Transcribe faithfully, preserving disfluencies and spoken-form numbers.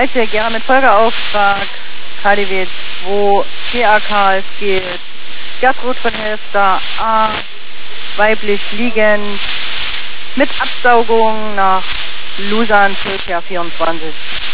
Sehr gerne mit Folgeauftrag K D W zwei T A K, es geht Gertrud von Helfter A, weiblich liegend, mit Absaugung nach Lusan, Feldherr vierundzwanzig.